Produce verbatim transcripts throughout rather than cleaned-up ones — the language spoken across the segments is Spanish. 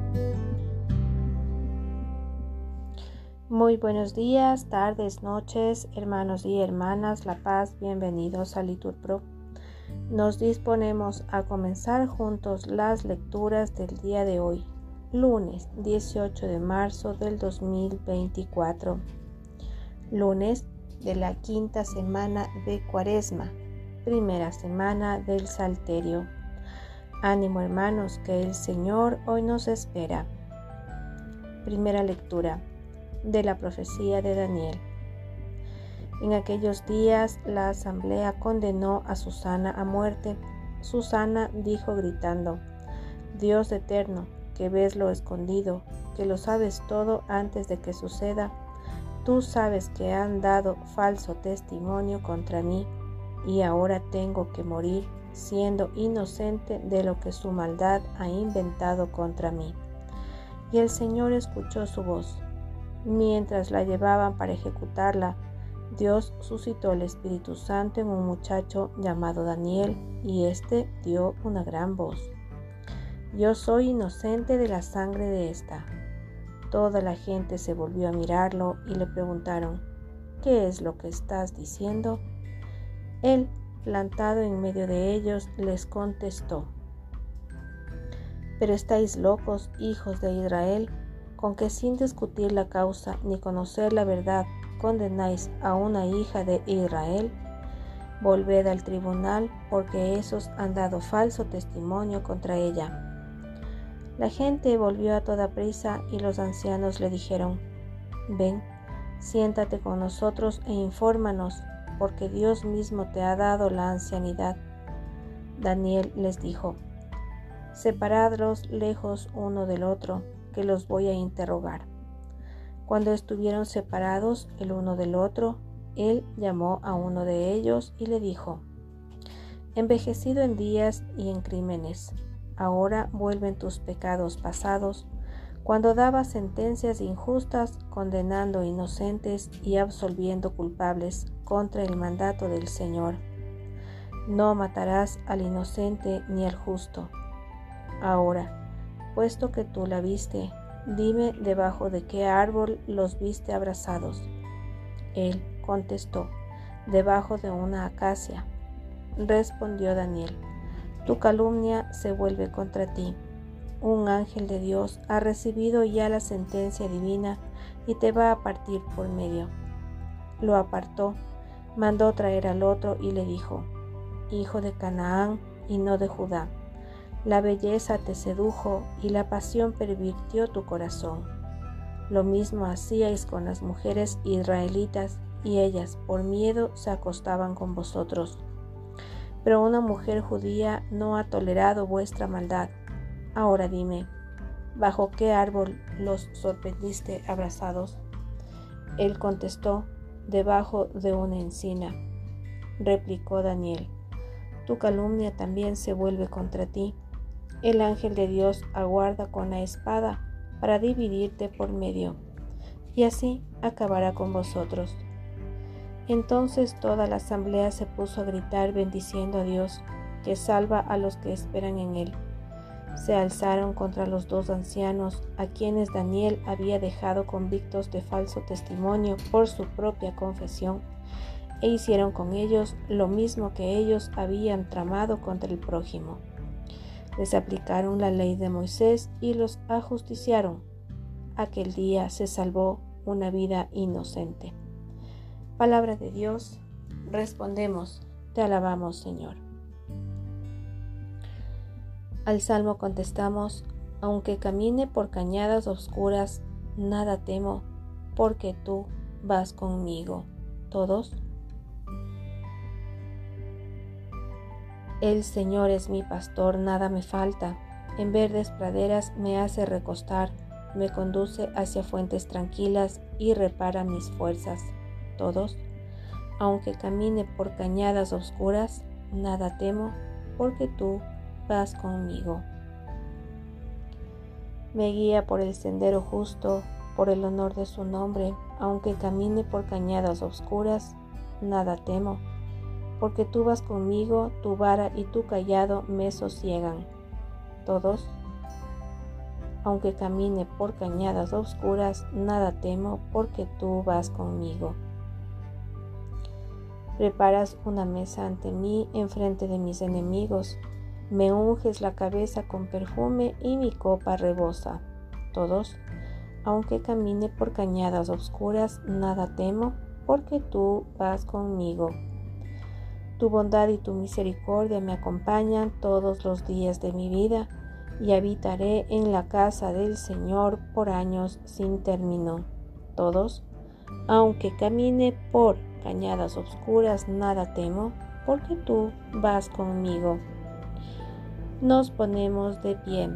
Muy buenos días, tardes, noches, hermanos y hermanas La Paz, bienvenidos a LiturPro. Nos disponemos a comenzar juntos las lecturas del día de hoy, lunes dieciocho de marzo del dos mil veinticuatro, lunes de la quinta semana de Cuaresma, primera semana del Salterio. Ánimo, hermanos, que el Señor hoy nos espera. Primera lectura de la profecía de Daniel. En aquellos días la asamblea condenó a Susana a muerte. Susana dijo gritando: Dios eterno, que ves lo escondido, que lo sabes todo antes de que suceda, tú sabes que han dado falso testimonio contra mí, y ahora tengo que morir siendo inocente de lo que su maldad ha inventado contra mí. Y el Señor escuchó su voz. Mientras la llevaban para ejecutarla, Dios suscitó el Espíritu Santo en un muchacho llamado Daniel, y éste dio una gran voz: Yo soy inocente de la sangre de esta. Toda la gente se volvió a mirarlo y le preguntaron: ¿Qué es lo que estás diciendo? Él, plantado en medio de ellos, les contestó: ¿Pero estáis locos, hijos de Israel, con que sin discutir la causa ni conocer la verdad condenáis a una hija de Israel? Volved al tribunal, porque esos han dado falso testimonio contra ella. La gente volvió a toda prisa y los ancianos le dijeron: Ven, siéntate con nosotros e infórmanos, porque Dios mismo te ha dado la ancianidad. Daniel les dijo: Separadlos lejos uno del otro, que los voy a interrogar. Cuando estuvieron separados el uno del otro, él llamó a uno de ellos y le dijo: Envejecido en días y en crímenes, ahora vuelven tus pecados pasados, cuando dabas sentencias injustas, condenando inocentes y absolviendo culpables contra el mandato del Señor. No matarás al inocente ni al justo. Ahora, puesto que tú la viste, dime debajo de qué árbol los viste abrazados. Él contestó: debajo de una acacia. Respondió Daniel: Tu calumnia se vuelve contra ti. Un ángel de Dios ha recibido ya la sentencia divina y te va a partir por medio. Lo apartó, mandó traer al otro y le dijo: Hijo de Canaán y no de Judá, la belleza te sedujo y la pasión pervirtió tu corazón. Lo mismo hacíais con las mujeres israelitas, y ellas por miedo se acostaban con vosotros. Pero una mujer judía no ha tolerado vuestra maldad. Ahora dime, ¿bajo qué árbol los sorprendiste abrazados? Él contestó: debajo de una encina. Replicó Daniel: Tu calumnia también se vuelve contra ti. El ángel de Dios aguarda con la espada para dividirte por medio, y así acabará con vosotros. Entonces toda la asamblea se puso a gritar bendiciendo a Dios, que salva a los que esperan en Él. Se alzaron contra los dos ancianos, a quienes Daniel había dejado convictos de falso testimonio por su propia confesión, e hicieron con ellos lo mismo que ellos habían tramado contra el prójimo. Les aplicaron la ley de Moisés y los ajusticiaron. Aquel día se salvó una vida inocente. Palabra de Dios, respondemos: Te alabamos, Señor. Al salmo contestamos: Aunque camine por cañadas oscuras, nada temo, porque tú vas conmigo. ¿Todos? El Señor es mi pastor, nada me falta. En verdes praderas me hace recostar, me conduce hacia fuentes tranquilas y repara mis fuerzas. ¿Todos? Aunque camine por cañadas oscuras, nada temo, porque tú vas conmigo. Me guía por el sendero justo, por el honor de su nombre. Aunque camine por cañadas oscuras, nada temo, porque tú vas conmigo, tu vara y tu cayado me sosiegan. ¿Todos? aunque camine por cañadas oscuras, nada temo, porque tú vas conmigo. Preparas una mesa ante mí enfrente de mis enemigos. Me unges la cabeza con perfume y mi copa rebosa. Todos, aunque camine por cañadas oscuras, nada temo, porque tú vas conmigo. Tu bondad y tu misericordia me acompañan todos los días de mi vida, y habitaré en la casa del Señor por años sin término. Todos, aunque camine por cañadas oscuras, nada temo, porque tú vas conmigo. Nos ponemos de pie.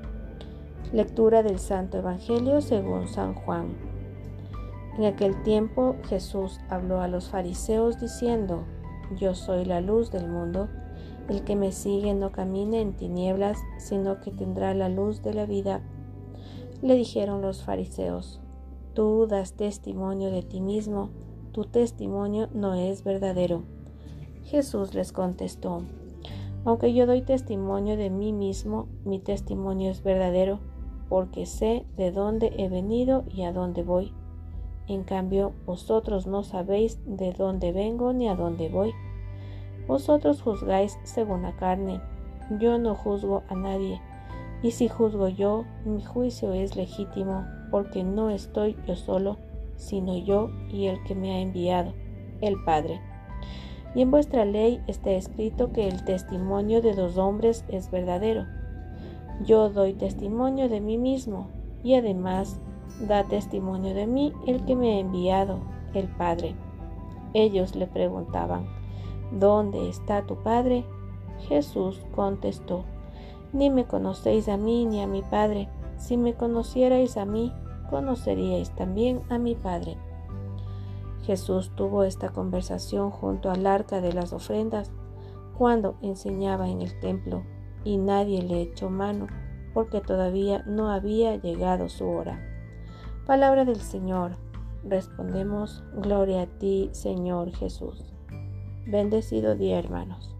Lectura del Santo Evangelio según San Juan. En aquel tiempo Jesús habló a los fariseos diciendo: Yo soy la luz del mundo. El que me sigue no camine en tinieblas, sino que tendrá la luz de la vida. Le dijeron los fariseos: Tú das testimonio de ti mismo, tu testimonio no es verdadero. Jesús les contestó: Aunque yo doy testimonio de mí mismo, mi testimonio es verdadero, porque sé de dónde he venido y a dónde voy. En cambio, vosotros no sabéis de dónde vengo ni a dónde voy. Vosotros juzgáis según la carne, yo no juzgo a nadie, y si juzgo yo, mi juicio es legítimo, porque no estoy yo solo, sino yo y el que me ha enviado, el Padre. Y en vuestra ley está escrito que el testimonio de dos hombres es verdadero. Yo doy testimonio de mí mismo, y además da testimonio de mí el que me ha enviado, el Padre. Ellos le preguntaban: ¿Dónde está tu Padre? Jesús contestó: Ni me conocéis a mí ni a mi Padre. Si me conocierais a mí, conoceríais también a mi Padre. Jesús tuvo esta conversación junto al arca de las ofrendas, cuando enseñaba en el templo, y nadie le echó mano, porque todavía no había llegado su hora. Palabra del Señor. Respondemos: Gloria a ti, Señor Jesús. Bendecido día, hermanos.